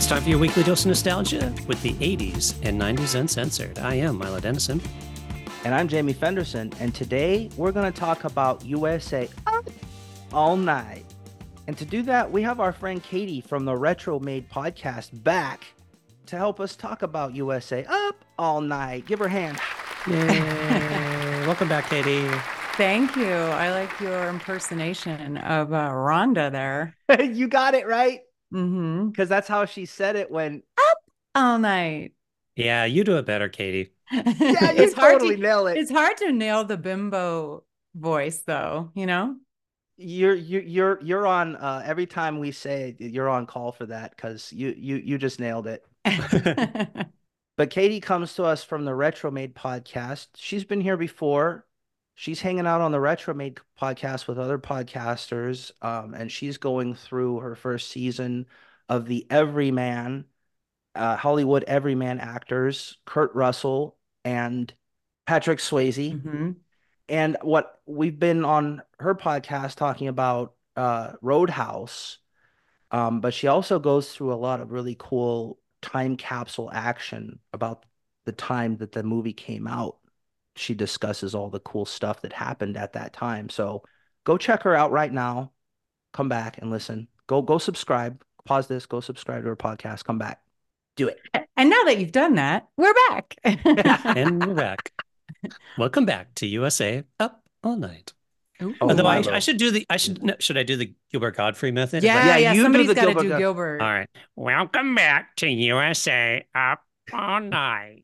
It's time for your weekly dose of nostalgia with the 80s and 90s Uncensored. I am Milo Dennison. And I'm Jamie Fenderson, and today we're going to talk about USA Up All Night. And to do that, we have our friend Katie from the Retro Made podcast back to help us talk about USA Up All Night. Give her a hand. Yay. Welcome back, Katie. Thank you. I like your impersonation of Rhonda there. You got it right. Mm-hmm. Because that's how she said it when Up all night. Yeah, you do it better, Katie. Yeah, you totally nail it. It's hard to nail the bimbo voice, though. You know, you're on every time we say it, you're on call for that because you just nailed it. But Katie comes to us from the Retro Made podcast. She's been here before. She's hanging out on the Retro Made podcast with other podcasters, and she's going through her first season of the Everyman, Hollywood Everyman actors, Kurt Russell and Patrick Swayze. Mm-hmm. And what we've been on her podcast talking about Roadhouse, but she also goes through a lot of really cool time capsule action about the time that the movie came out. She discusses all the cool stuff that happened at that time. So go check her out right now. Come back and listen. Go subscribe. Pause this. Go subscribe to her podcast. Come back. Do it. And now that you've done that, we're back. And we're back. Welcome back to USA Up All Night. Although I should do should I do the Gilbert Gottfried method? Yeah, you somebody's do got to the do Gilbert. All right. Welcome back to USA Up All Night.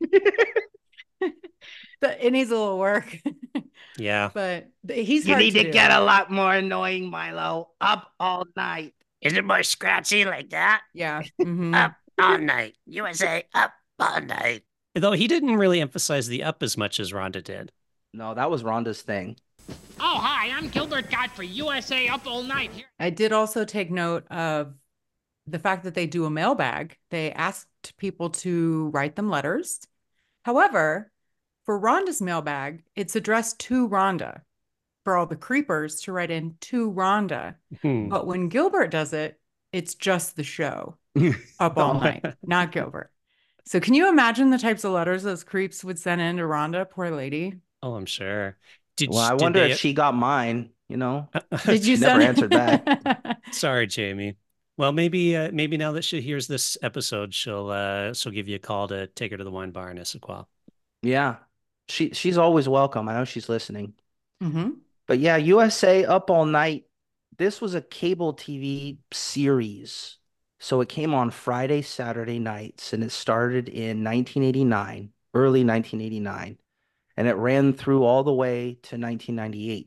It needs a little work. Yeah. But he's You hard need to do. get a lot more annoying, Milo. Up all night. Is it more scratchy like that? Yeah. Mm-hmm. Up all night. USA Up All Night. Though he didn't really emphasize the up as much as Rhonda did. No, that was Rhonda's thing. Oh, hi, I'm Gilbert Gottfried, USA Up All Night. Here. I did also take note of the fact that they do a mailbag. They asked people to write them letters. However, for Rhonda's mailbag, it's addressed to Rhonda for all the creepers to write in to Rhonda. But when Gilbert does it, it's just the show Up All Night, not Gilbert. So can you imagine the types of letters those creeps would send in to Rhonda? Poor lady. Oh, I'm sure. I wonder if she got mine, you know? Did you never answered back. Sorry, Jamie. Well, maybe now that she hears this episode, she'll give you a call to take her to the wine bar in Issaquah. Yeah. She's always welcome. I know she's listening. Mm-hmm. But yeah, USA Up All Night. This was a cable TV series. So it came on Friday, Saturday nights, and it started in 1989, early 1989. And it ran through all the way to 1998.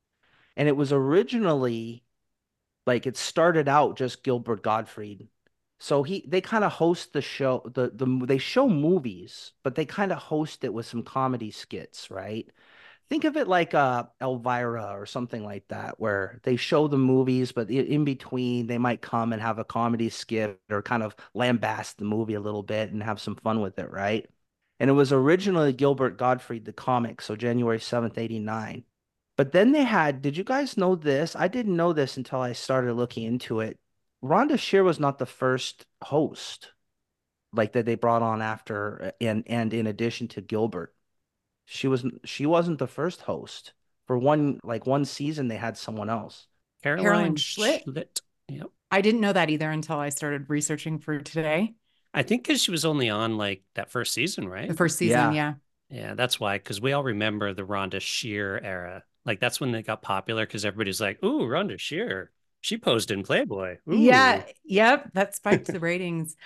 And it was originally, like, it started out just Gilbert Gottfried. So they kind of host the show, they show movies, but they kind of host it with some comedy skits, right? Think of it like Elvira or something like that, where they show the movies, but in between they might come and have a comedy skit or kind of lambast the movie a little bit and have some fun with it, right? And it was originally Gilbert Gottfried, the comic, so January 7th, 89. But then did you guys know this? I didn't know this until I started looking into it. Rhonda Shear was not the first host like that they brought on after and in addition to Gilbert. She wasn't the first host. For one season they had someone else. Caroline Schlitt. Yep. I didn't know that either until I started researching for today. I think because she was only on like that first season, right? The first season, yeah. Yeah, that's why, because we all remember the Rhonda Shear era. Like that's when they got popular because everybody's like, ooh, Rhonda Shear. She posed in Playboy. Ooh. Yeah, yep, that spiked the ratings.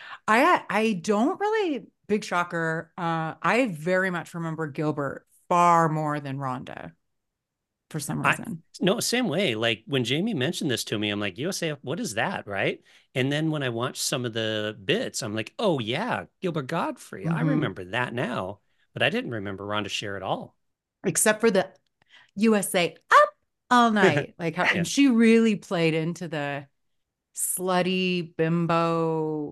I don't really, big shocker. I very much remember Gilbert far more than Rhonda for some reason. No, same way. Like when Jamie mentioned this to me, I'm like, USA, what is that, right? And then when I watched some of the bits, I'm like, oh yeah, Gilbert Gottfried. Mm-hmm. I remember that now, but I didn't remember Rhonda Shear at all. Except for the USA Up All Night. Like how and she really played into the slutty bimbo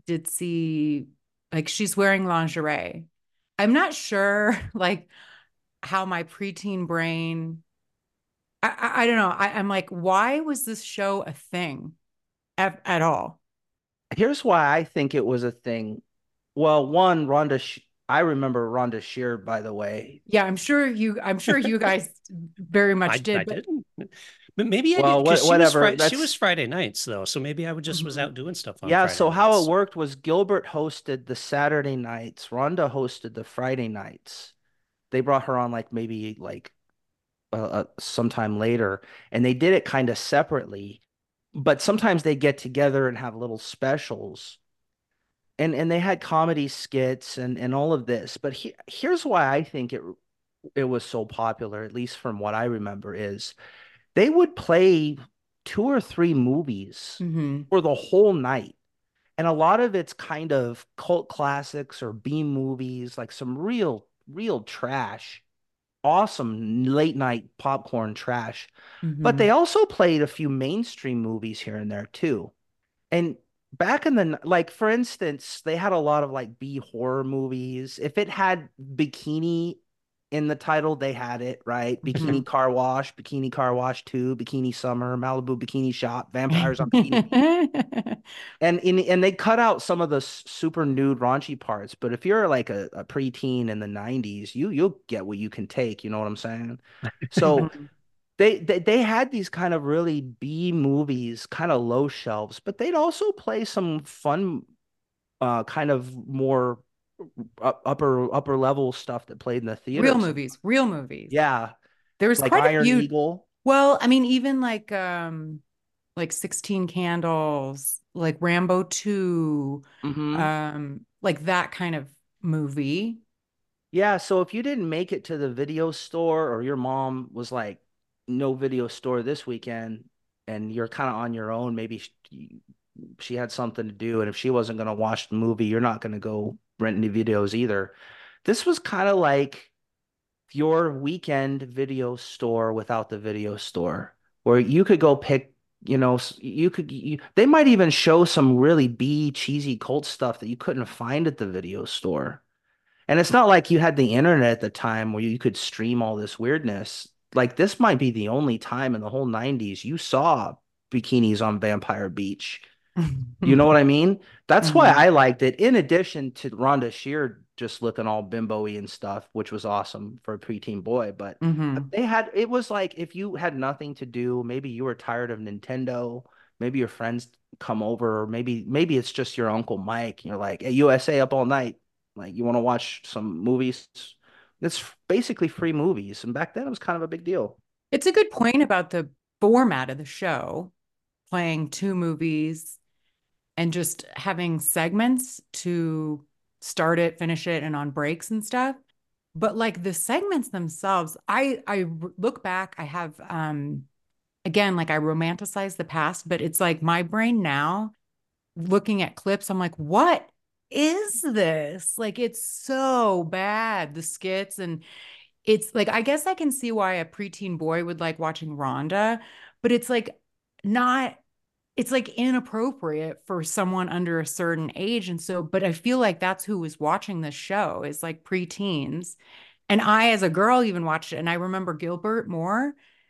ditzy, like she's wearing lingerie. I'm not sure like how my preteen brain, I don't know. I'm like, why was this show a thing at all? Here's why I think it was a thing. Well, one, I remember Rhonda Shear, by the way. Yeah, I'm sure you guys very much I did, but didn't, but maybe I did Well, because whatever. she was Friday nights though, so maybe I would just was Mhm. out doing stuff on Yeah, Friday so how it nights. worked was Gilbert hosted the Saturday nights, Rhonda hosted the Friday nights. They brought her on like maybe like sometime later, and they did it kind of separately. But sometimes they get together and have little specials, and they had comedy skits and all of this. But here's why I think it was so popular, at least from what I remember, is they would play two or three movies Mhm. for the whole night. And a lot of it's kind of cult classics or B movies, like some real trash, awesome late night popcorn trash. But they Mhm. also played a few mainstream movies here and there too. And back in the like, for instance, they had a lot of like B horror movies. If it had bikini in the title, they had it, right? Bikini Mhm. Car Wash, Bikini Car Wash 2, Bikini Summer, Malibu Bikini Shop, Vampires on Bikini Beach. And they cut out some of the super nude raunchy parts, but if you're like a preteen in the 90s, you'll get what you can take, you know what I'm saying? So Mhm. they had these kind of really B movies, kind of low shelves, but they'd also play some fun, kind of more upper level stuff that played in the Real theaters. movies, real movies. Yeah, There was like quite a Iron few. Eagle. Well, I mean, even like 16 Candles, like Rambo 2, Hmm. like that kind of movie. Yeah, so if you didn't make it to the video store or your mom was like, no video store this weekend, and you're kind of on your own, maybe she had something to do, and if she wasn't going to watch the movie, you're not going to go rent any videos either. This was kind of like your weekend video store without the video store, where you could go pick, they might even show some really B cheesy cult stuff that you couldn't find at the video store. And it's not like you had the internet at the time where you could stream all this weirdness. Like this might be the only time in the whole 90s you saw bikinis on Vampire Beach. You know what I mean? That's why Mhm. I liked it. In addition to Rhonda Shear just looking all bimbo-y and stuff, which was awesome for a preteen boy. But Mhm. it was like if you had nothing to do, maybe you were tired of Nintendo, maybe your friends come over, or maybe it's just your Uncle Mike. And you're like, hey, USA up all night. Like you want to watch some movies? It's basically free movies. And back then it was kind of a big deal. It's a good point about the format of the show, playing two movies and just having segments to start it, finish it, and on breaks and stuff. But like the segments themselves, I look back, I have again, like I romanticize the past, but it's like my brain now looking at clips, I'm like, what is this? Like it's so bad, the skits. And it's like, I guess I can see why a preteen boy would like watching Rhonda, but it's like not, it's like inappropriate for someone under a certain age. And so, but I feel like that's who was watching this show is like preteens. And I, as a girl, even watched it. And I remember Gilbert more.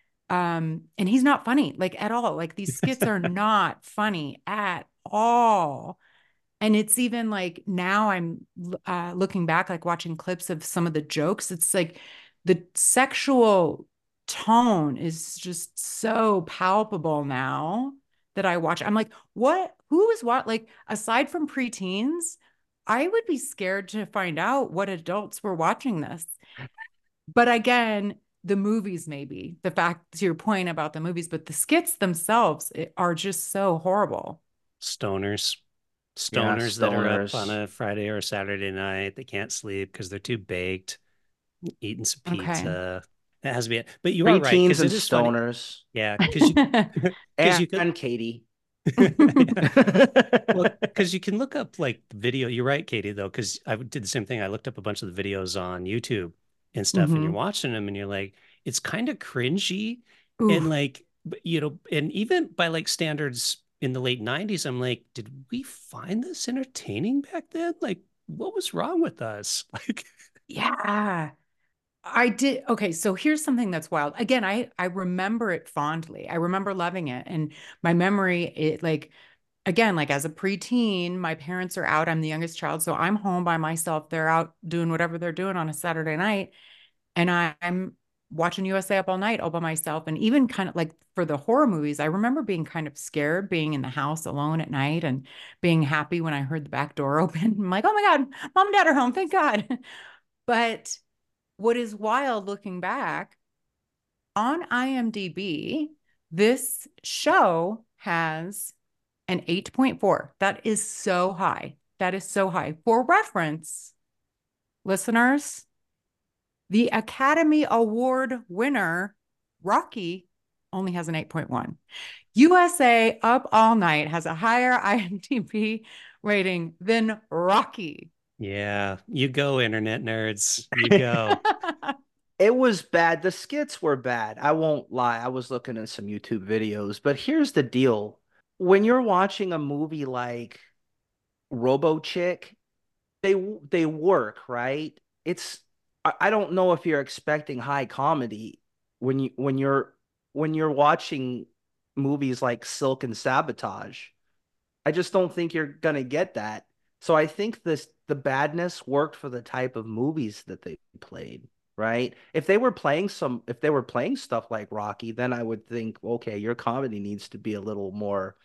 And he's not funny like at all. Like these skits are not funny at all. And it's even like now I'm looking back, like watching clips of some of the jokes. It's like the sexual tone is just so palpable now that I watch. I'm like, what? Who is what? Like, aside from preteens, I would be scared to find out what adults were watching this. But again, the movies, maybe the fact to your point about the movies, but the skits themselves are just so horrible. Stoners. Yeah, Stoners that are up on stoners. a Friday or a Saturday night. They can't sleep because they're too baked, eating some Okay. pizza. That has to be it. But you are right, Preteens because and it is funny. stoners. Yeah, because you because you could And Katie. well, because you can look up like video. You're right, Katie, though, because I did the same thing. I looked up a bunch of the videos on YouTube and stuff, and you're Hmm. watching them and you're like, it's kind of cringy. Ooh, And like, and even by like standards in the late 90s, I'm like, did we find this entertaining back then? Like, what was wrong with us? Like, yeah. I did. Okay, so here's something that's wild. Again, I remember it fondly. I remember loving it, and my memory, it like again, like as a preteen, my parents are out. I'm the youngest child, so I'm home by myself. They're out doing whatever they're doing on a Saturday night, and I'm watching USA Up All Night all by myself. And even kind of like for the horror movies, I remember being kind of scared being in the house alone at night and being happy when I heard the back door open. I'm like, oh my God, mom and dad are home. Thank God. But what is wild looking back on IMDb, this show has an 8.4. That is so high. That is so high. For reference, listeners, the Academy Award winner, Rocky, only has an 8.1. USA Up All Night has a higher IMDb rating than Rocky. Yeah, you go, internet nerds. You go. It was bad. The skits were bad. I won't lie. I was looking at some YouTube videos, but here's the deal. When you're watching a movie like Robo Chick, they work, right? It's I don't know if you're expecting high comedy when you're watching movies like Silk and Sabotage. I just don't think you're gonna get that. So I think the badness worked for the type of movies that they played, right? If they were playing stuff like Rocky, then I would think, okay, your comedy needs to be a little more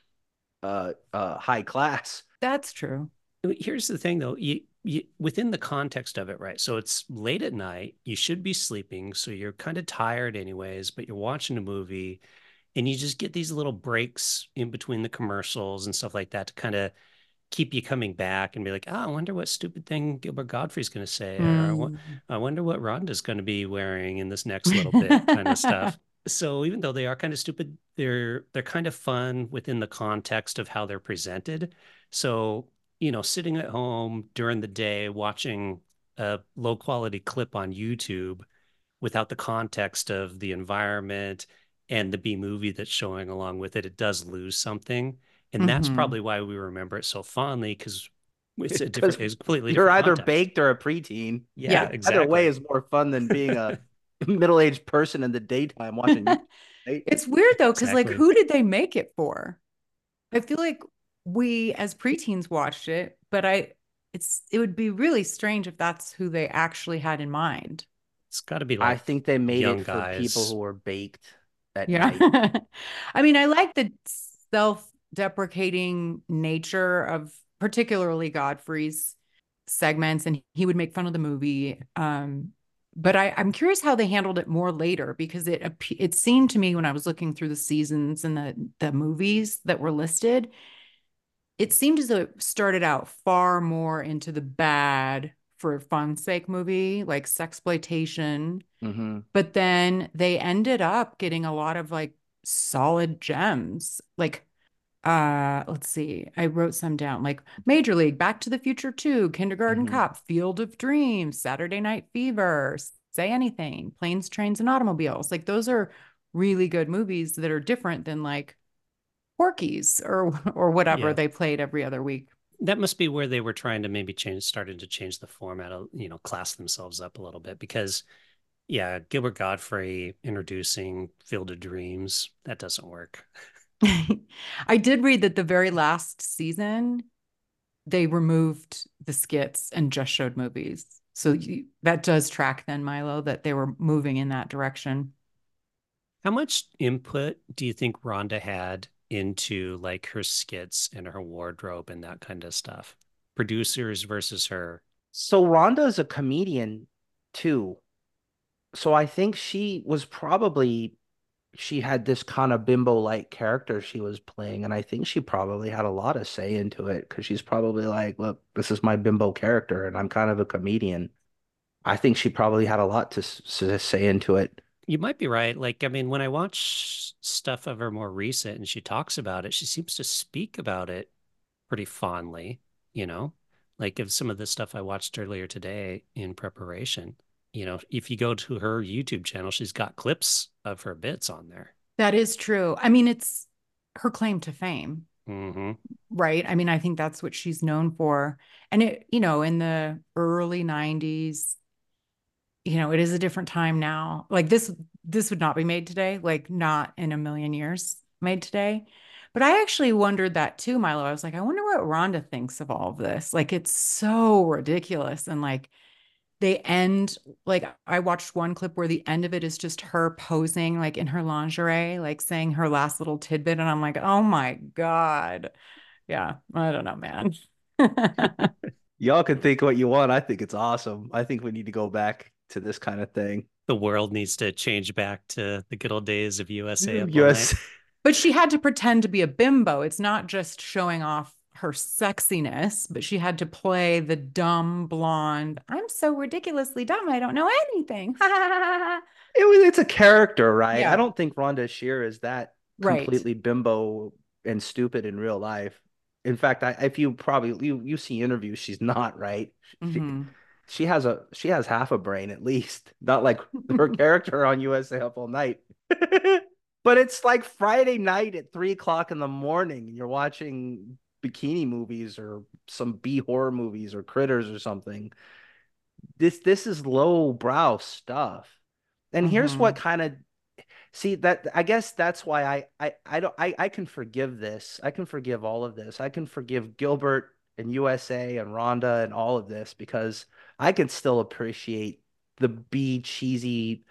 high class. That's true. Here's the thing, though. You within the context of it, right? So it's late at night. You should be sleeping, so you're kind of tired anyways, but you're watching a movie and you just get these little breaks in between the commercials and stuff like that to kind of keep you coming back and be like, oh, I wonder what stupid thing Gilbert Godfrey's going to say, or I wonder what Rhonda's going to be wearing in this next little bit, kind of stuff. So even though they are kind of stupid, they're kind of fun within the context of how they're presented. So, sitting at home during the day watching a low quality clip on YouTube without the context of the environment and the B movie that's showing along with it, it does lose something. And that's probably why we remember it so fondly, because it's it's completely you're different either context. baked or a preteen. Yeah, exactly. Either way is more fun than being a middle-aged person in the daytime watching. Right? It's weird though, because like, Exactly. who did they make it for? I feel like we as preteens watched it, but it would be really strange if that's who they actually had in mind. It's got to be I like think they made young it for people guys. who were baked at Yeah. night. I mean, I like the self-deprecating nature of particularly Godfrey's segments, and he would make fun of the movie. But I'm curious how they handled it more later, because it seemed to me when I was looking through the seasons and the movies that were listed, it seemed as though it started out far more into the bad for fun's sake movie, like sexploitation. But then they ended up getting a lot of like solid gems. Like, let's see, I wrote some down, like Major League, Back to the Future 2, Kindergarten Cop, Field of Dreams, Saturday Night Fever, Say Anything, Planes, Trains, and Automobiles. Like, those are really good movies that are different than like Porky's or whatever Yeah. they played every other week. That must be where they were trying to maybe started to change the format, class themselves up a little bit, because yeah, Gilbert Godfrey introducing Field of Dreams, that doesn't work. I did read that the very last season, they removed the skits and just showed movies. So that does track then, Milo, that they were moving in that direction. How much input do you think Rhonda had into like her skits and her wardrobe and that kind of stuff? Producers versus her. So Rhonda is a comedian too. So I think she had this kind of bimbo-like character she was playing, and I think she probably had a lot of say into it, because she's probably like, look, this is my bimbo character and I'm kind of a comedian. I think she probably had a lot to say into it. You might be right. Like, I mean, when I watch stuff of her more recent and she talks about it, she seems to speak about it pretty fondly, like of some of the stuff I watched earlier today in preparation. If you go to her YouTube channel, she's got clips of her bits on there. That is true. I mean, it's her claim to fame, right? I mean, I think that's what she's known for. And in the early 90s, it is a different time now. Like this would not be made today, like not in a million years. made today. But I actually wondered that too, Milo. I was like, I wonder what Rhonda thinks of all of this. Like, it's so ridiculous. And like, they end, like, I watched one clip where the end of it is just her posing, like, in her lingerie, like, saying her last little tidbit. And I'm like, oh my God. Yeah, I don't know, man. Y'all can think what you want. I think it's awesome. I think we need to go back to this kind of thing. The world needs to change back to the good old days of USA Up All US. Night. But she had to pretend to be a bimbo. It's not just showing off her sexiness, but she had to play the dumb blonde. I'm so ridiculously dumb. I don't know anything. It's a character, right? I Yeah. don't think Rhonda Shear is that Right. completely bimbo and stupid in real life. In fact, if you see interviews, she's not, right? She Mhm. she has half a brain at least, not like her character on USA Up All Night. But it's like Friday night at 3 o'clock in the morning, and you're watching bikini movies or some B horror movies or Critters or something. This is low brow stuff. And here's what Mhm. kind of see that I guess that's why I don't I can forgive this. I can forgive all of this. I can forgive Gilbert and USA and Rhonda and all of this because I can still appreciate the B cheesy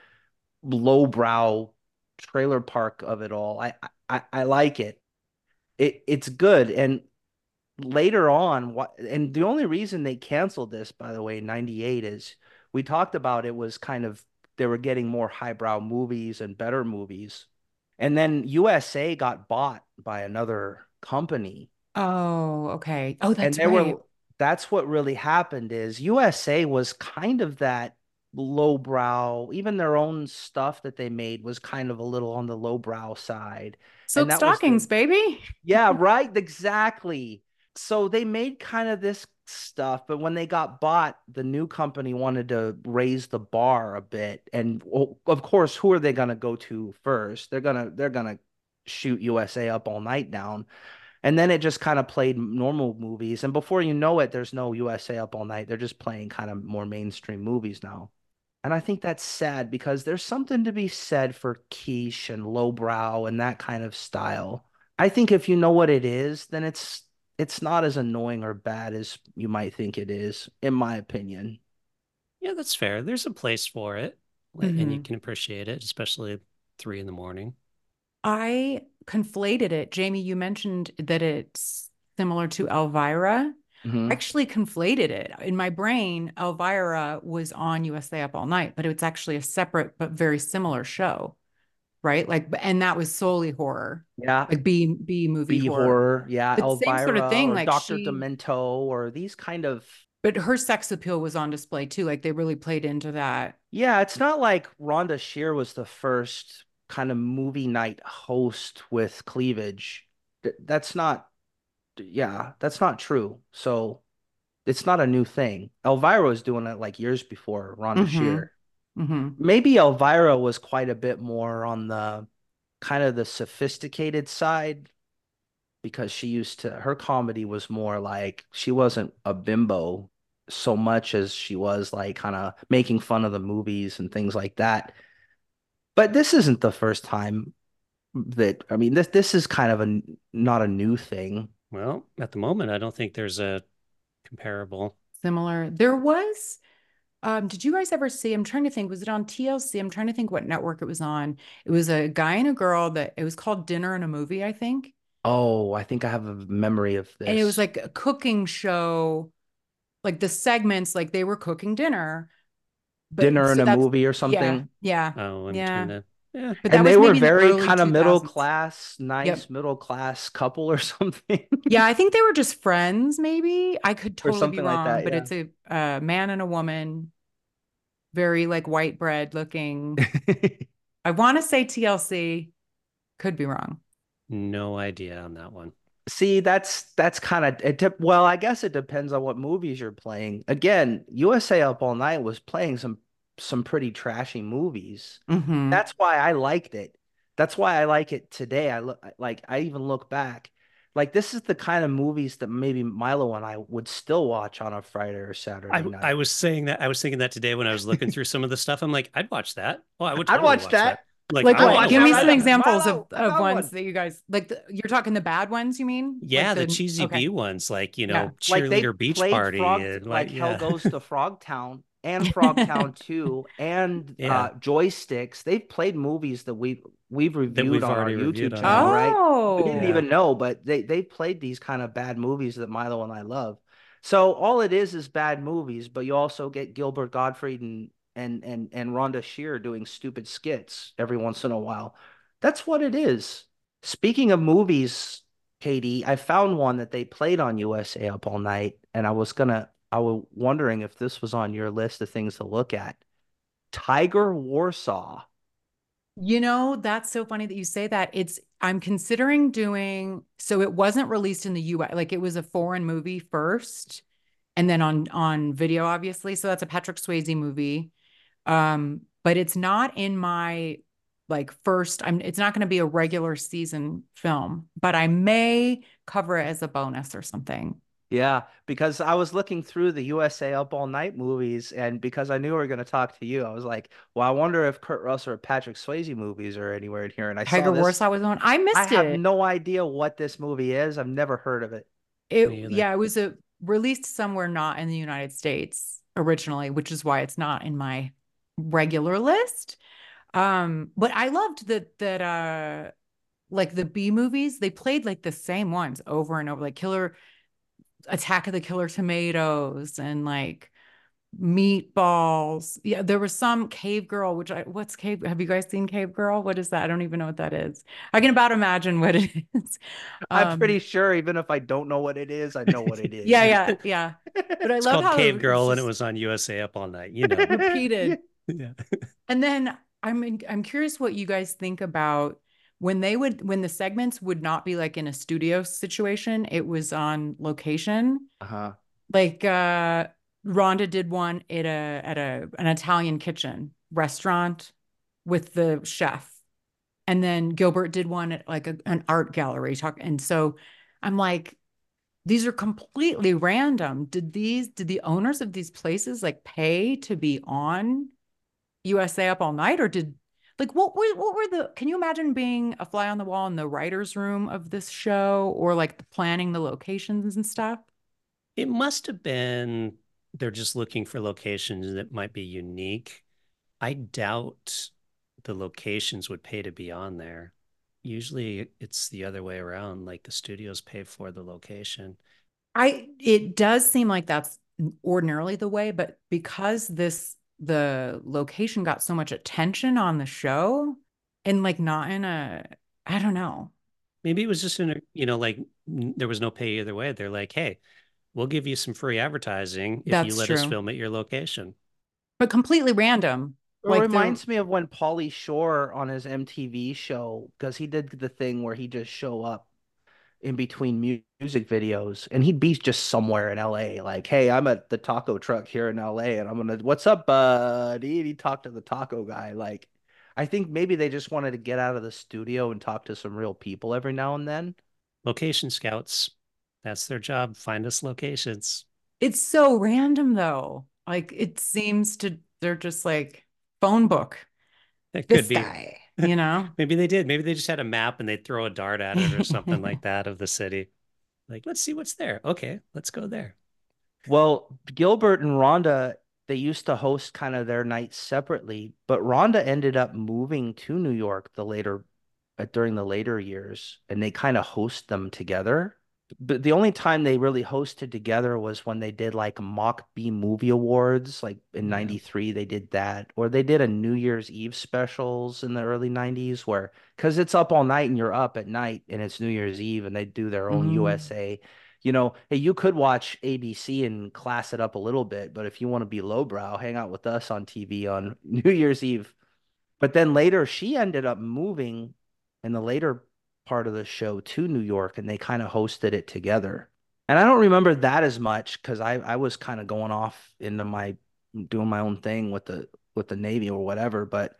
lowbrow trailer park of it all. I like it. It's good. And later on, and the only reason they canceled this, by the way, in 98 is we talked about it was kind of they were getting more highbrow movies and better movies. And then USA got bought by another company. Oh, okay. Oh, And that's right. that's what really happened is USA was kind of that lowbrow, even their own stuff that they made was kind of a little on the lowbrow side. And Silk that was the stockings, baby. yeah, right. Exactly. So they made kind of this stuff, but when they got bought, the new company wanted to raise the bar a bit. And well, of course, who are they going to go to first? They're gonna shoot USA Up All Night down. And then it just kind of played normal movies. And before you know it, there's no USA Up All Night. They're just playing kind of more mainstream movies now. And I think that's sad because there's something to be said for quiche and lowbrow and that kind of style. I think if you know what it is, then it's not as annoying or bad as you might think it is, in my opinion. Yeah, that's fair. There's a place for it, and you Mhm. can appreciate it, especially at 3 in the morning. I conflated it. Jamie, you mentioned that it's similar to Elvira. I Hmm. actually conflated it. In my brain, Elvira was on USA Up All Night, but it's actually a separate but very similar show, right? Like, and that was solely horror, Yeah, like B movie B horror. horror, yeah, But same sort of Elvira thing. or Like Dr. she, Demento or these kind of but her sex appeal was on display too. Like they really played into that. yeah, it's not like Rhonda Shear was the first kind of movie night host with cleavage. That's not yeah, that's not true. So it's not a new thing. Elvira was doing it like years before Rhonda Mm-hmm. Shear. Mm-hmm. Maybe Elvira was quite a bit more on the kind of the sophisticated side because she used to, her comedy was more like she wasn't a bimbo so much as she was like kind of making fun of the movies and things like that. But this isn't the first time that, I mean, this is kind of not a new thing. Well, at the moment, I don't think there's a comparable. Similar. There was. Did you guys ever see? I'm trying to think. Was it on TLC? I'm trying to think what network it was on. It was a guy and a girl that it was called Dinner and a Movie, I think. Oh, I think I have a memory of And it was this. like a cooking show, like the segments, like they were cooking dinner. But Dinner and so a that's movie or yeah, something. yeah, Oh, I'm trying yeah. to, yeah. But that And they was were maybe in the very early kind of middle 2000s. class, Yep. nice middle class couple or something. Yeah, I think they were just friends, maybe. I could Or totally be something like wrong, that, but yeah. it's a man and a woman, very like white bread looking. I want to say TLC, could be wrong. No idea on that one. See, that's kind of well, I guess it depends on what movies you're playing. Again, USA Up All Night was playing some pretty trashy movies. Hmm. That's why I liked it. That's why I like it today. I look like I even look back. Like this is the kind of movies that maybe Milo and I would still watch on a Friday or Saturday I night. was saying that I was thinking that today when I was looking through some of the stuff. I'm like, I'd watch that. Oh, I would I'd totally watch watch that. that. Like, Like oh, what? watched Give that me right some up. examples Milo, I of found ones one. that you guys like. You're talking the bad ones, you mean? yeah, Like the cheesy okay, B ones, like, yeah. Like they cheerleader beach played party Frog and like like, Hell yeah, Goes to Frogtown and Frogtown 2 and yeah, Joysticks. They've played movies that we've that reviewed we've on our already reviewed YouTube on here. channel, right? We didn't Oh, Yeah. even know, but they played these kind of bad movies that Milo and I love. So all it is bad movies, but you also get Gilbert Gottfried and Rhonda Shear doing stupid skits every once in a while. That's what it is. Speaking of movies, Katie, I found one that they played on USA Up All Night, and I was wondering if this was on your list of things to look at. Tiger Warsaw. that's so funny that you say that. I'm considering doing, so it wasn't released in the US, like it was a foreign movie first and then on video, obviously. So that's a Patrick Swayze movie. But it's not in my like first, it's not going to be a regular season film, but I may cover it as a bonus or something. Yeah, because I was looking through the USA Up All Night movies, and because I knew we were going to talk to you, I was like, well, I wonder if Kurt Russell or Patrick Swayze movies are anywhere in here. And I saw Tiger this. Warsaw was on. I I missed have it. no idea what this movie is. I've never heard of it. Me either. Yeah, it was released somewhere not in the United States originally, which is why it's not in my regular list. But I loved that like the B movies, they played like the same ones over and over, like Killer Attack of the Killer Tomatoes and like Meatballs. Yeah, there was some Cave Girl, what's Cave? Have you guys seen Cave Girl? What is that? I don't even know what that is. I can about imagine what it is. I'm pretty Um, sure even if I don't know what it is, I know what it yeah, is. yeah, yeah. But I It's love called how Cave it's Girl and it just was on USA Up All Night, you know. Yeah. repeated. Yeah. And then I'm curious what you guys think about when when the segments would not be like in a studio situation, it was on location. Uh-huh. Like Rhonda did one at an Italian kitchen restaurant with the chef. And then Gilbert did one at like an art gallery and so I'm like, these are completely random. Did the owners of these places like pay to be on USA Up All Night, or did like what were the? Can you imagine being a fly on the wall in the writers' room of this show, or like planning the locations and stuff? It must have been they're just looking for locations that might be unique. I doubt the locations would pay to be on there. Usually it's the other way around, like the studios pay for the location. It does seem like that's ordinarily the way, but because the location got so much attention on the show and like not in a, I don't know. Maybe it was just in a, like there was no pay either way. They're like, hey, we'll give you some free advertising if you That's let us true, film at your location. but completely random. It Like the reminds me of when Pauly Shore on his MTV show, because he did the thing where he just show up in between music videos and he'd be just somewhere in LA, like, hey, I'm at the taco truck here in LA and I'm gonna, what's up, buddy? And he talked to the taco guy. Like, I think maybe they just wanted to get out of the studio and talk to some real people every now and then. Location scouts, that's their job. Find us locations. it's so random though. Like it seems to they're just like phone book It could this be. guy, you know? Maybe they did. Maybe they just had a map and they'd throw a dart at it or something like that of the city. Like, let's see what's there. Okay, let's go there. Well, Gilbert and Rhonda, they used to host kind of their nights separately, but Rhonda ended up moving to New York during the later years, and they kind of host them together. But the only time they really hosted together was when they did like mock B movie awards, like in Yeah. '93 they did that, or they did a New Year's Eve specials in the early '90s where because it's up all night and you're up at night and it's New Year's Eve and they do their own Mhm. USA. Hey, you could watch ABC and class it up a little bit, but if you want to be lowbrow, hang out with us on TV on New Year's Eve. But then later, she ended up moving in the later part of the show to New York, and they kind of hosted it together. And I don't remember that as much because I was kind of going off into my doing my own thing with the Navy or whatever. But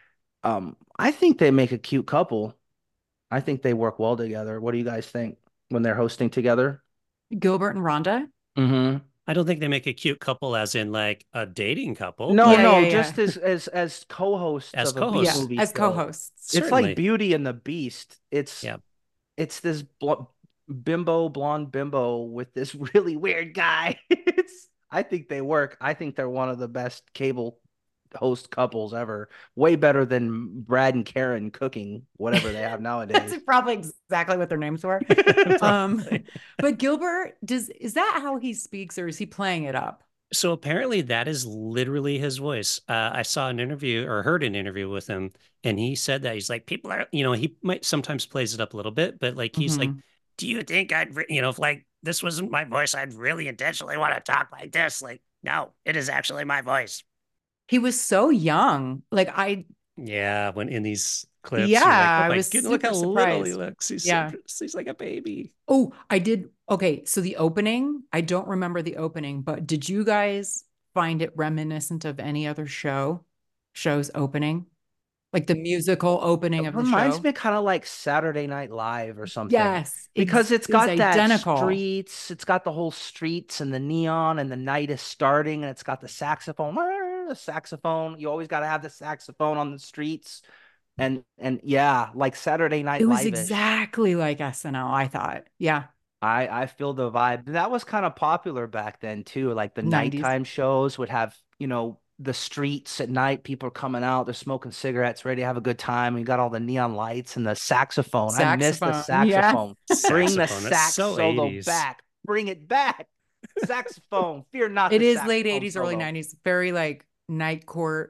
I think they make a cute couple. I think they work well together. What do you guys think when they're hosting together? Gilbert and Rhonda. Mm-hmm. I don't think they make a cute couple as in like a dating couple. No, but no, Yeah. just as co-hosts As of a co-hosts. Yeah, B-movie as show. co-hosts. It's certainly. like Beauty and the Beast. Yeah. It's this blonde bimbo with this really weird guy. I think they work. I think they're one of the best cable host couples ever. Way better than Brad and Karen cooking whatever they have nowadays. That's probably exactly what their names were. Probably. But Gilbert, is that how he speaks, or is he playing it up? So apparently that is literally his voice. I saw an interview or heard an interview with him, and he said that he's like, people are, he might sometimes plays it up a little bit, but like he's like, do you think if like this wasn't my voice, I'd really intentionally want to talk like this? Like, no, it is actually my voice. He was so young. Like Yeah, when in these clips, Yeah, you're like, oh I my was goodness, look how super little he surprised. looks. He's Yeah. he's like a baby. Oh, I did. Okay, so the opening, I don't remember the opening, but did you guys find it reminiscent of any other show's opening? Like the musical opening It of the reminds show? me kind of like Saturday Night Live or something. Yes, Because it's it was got that identical. streets, it's got the whole streets and the neon and the night is starting and it's got the saxophone. The saxophone. You always got to have the saxophone on the streets. And yeah, like Saturday Night It was Live-ish. exactly like SNL, I thought. Yeah. I feel the vibe. That was kind of popular back then too. Like the 90s. nighttime shows would have, the streets at night, people are coming out, they're smoking cigarettes, ready to have a good time. And you got all the neon lights and the saxophone. I miss the Saxophone, yeah. saxophone. Bring the Saxophone, that's sax so solo 80s. back. Bring it back. Saxophone. Fear not. It the is late saxophone 80s, early solo. 90s. Very like night court.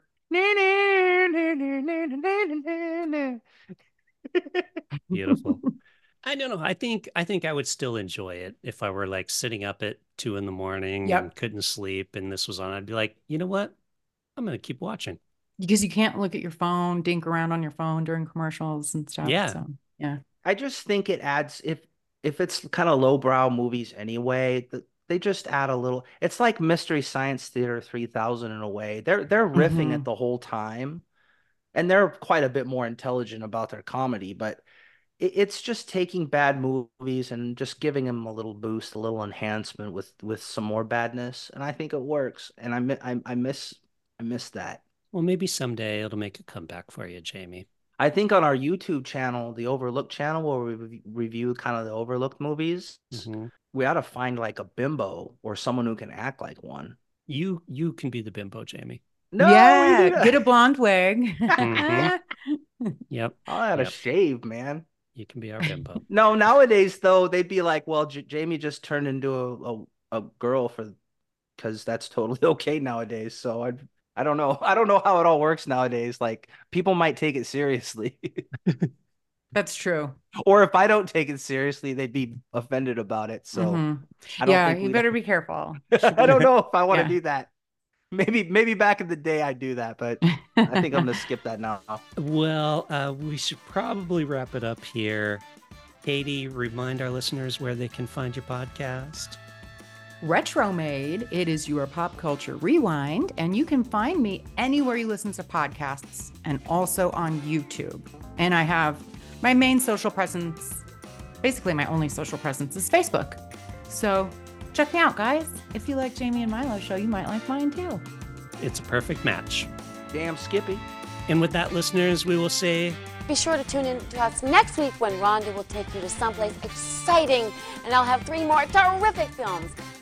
Beautiful. I don't know. I think I would still enjoy it if I were like sitting up at 2 a.m. Yep. and couldn't sleep and this was on. I'd be like, you know what? I'm gonna keep watching. Because you can't look at your phone, dink around on your phone during commercials and stuff. Yeah. So, yeah. I just think it adds if it's kind of lowbrow movies anyway, they just add a little. It's like Mystery Science Theater 3000 in a way. They're riffing it the whole time, and they're quite a bit more intelligent about their comedy, but it's just taking bad movies and just giving them a little boost, a little enhancement with some more badness, and I think it works. And I miss that. Well, maybe someday it'll make a comeback for you, Jamie. I think on our YouTube channel, the Overlooked channel, where we review kind of the overlooked movies, we ought to find like a bimbo or someone who can act like one. You can be the bimbo, Jamie. No, yeah, get a blonde wig. Yep. I had a shave, man. You can be our bimbo. No, nowadays though, they'd be like, well, Jamie just turned into a girl because that's totally okay nowadays. So I don't know. I don't know how it all works nowadays. Like people might take it seriously. That's true. Or if I don't take it seriously, they'd be offended about it. So yeah, you better be careful. I don't know if I want to do that. Maybe back in the day I'd do that, but I think I'm gonna skip that now. Well, we should probably wrap it up here. Katie, remind our listeners where they can find your podcast. Retromade, it is your pop culture rewind, and you can find me anywhere you listen to podcasts and also on YouTube. And I have my main social presence, basically my only social presence is Facebook. So check me out, guys. If you like Jamie and Milo's show, you might like mine too. It's a perfect match. Damn Skippy. And with that, listeners, we will say be sure to tune in to us next week when Rhonda will take you to someplace exciting, and I'll have 3 more terrific films